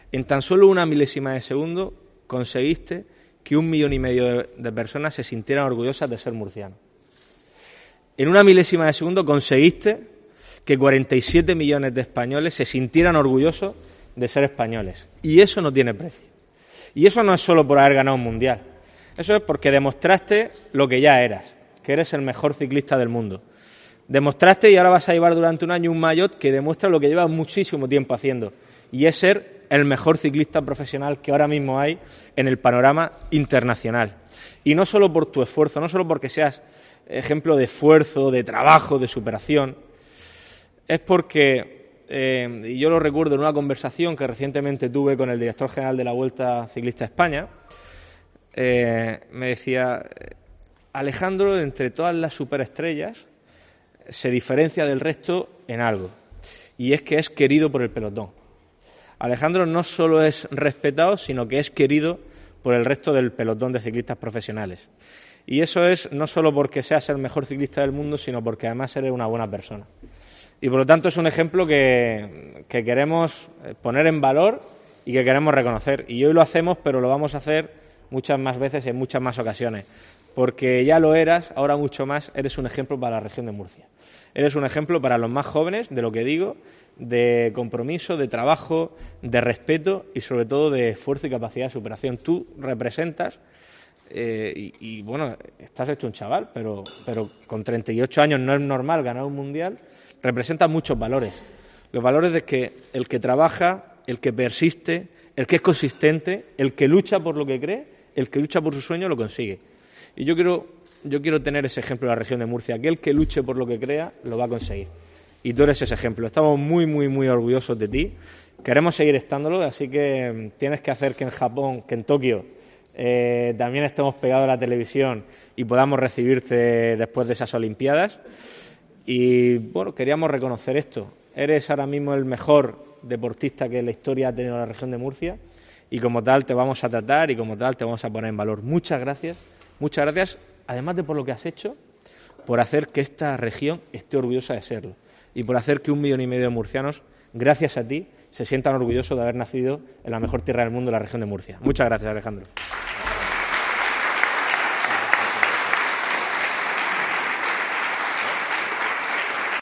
En tan solo una milésima de segundo conseguiste que 1,5 millones de personas se sintieran orgullosas de ser murcianos. En una milésima de segundo conseguiste que 47 millones de españoles se sintieran orgullosos de ser españoles. Y eso no tiene precio. Y eso no es solo por haber ganado un mundial. Eso es porque demostraste lo que ya eras, que eres el mejor ciclista del mundo. Demostraste y ahora vas a llevar durante un año un maillot que demuestra lo que llevas muchísimo tiempo haciendo, y es ser el mejor ciclista profesional que ahora mismo hay en el panorama internacional. Y no solo por tu esfuerzo, no solo porque seas ejemplo de esfuerzo, de trabajo, de superación, es porque, y yo lo recuerdo en una conversación que recientemente tuve con el director general de la Vuelta Ciclista a España, me decía: Alejandro, entre todas las superestrellas, se diferencia del resto en algo, y es que es querido por el pelotón. Alejandro no solo es respetado, sino que es querido por el resto del pelotón de ciclistas profesionales. Y eso es no solo porque seas el mejor ciclista del mundo, sino porque además eres una buena persona. Y por lo tanto es un ejemplo que queremos poner en valor y que queremos reconocer. Y hoy lo hacemos, pero lo vamos a hacer muchas más veces y en muchas más ocasiones. Porque ya lo eras, ahora mucho más, eres un ejemplo para la región de Murcia. Eres un ejemplo para los más jóvenes, de lo que digo, de compromiso, de trabajo, de respeto y sobre todo de esfuerzo y capacidad de superación. Tú representas, y bueno, estás hecho un chaval, pero con 38 años no es normal ganar un mundial, representas muchos valores. Los valores de que el que trabaja, el que persiste, el que es consistente, el que lucha por lo que cree, el que lucha por su sueño lo consigue. Y yo quiero tener ese ejemplo en la región de Murcia. Aquel que luche por lo que crea, lo va a conseguir. Y tú eres ese ejemplo. Estamos muy, muy, muy orgullosos de ti. Queremos seguir estándolo, así que tienes que hacer que en Japón, que en Tokio, también estemos pegados a la televisión y podamos recibirte después de esas Olimpiadas. Y, bueno, queríamos reconocer esto. Eres ahora mismo el mejor deportista que la historia ha tenido la región de Murcia y como tal te vamos a tratar y como tal te vamos a poner en valor. Muchas gracias, además de por lo que has hecho, por hacer que esta región esté orgullosa de serlo y por hacer que 1,5 millones de murcianos, gracias a ti, se sientan orgullosos de haber nacido en la mejor tierra del mundo, la región de Murcia. Muchas gracias, Alejandro.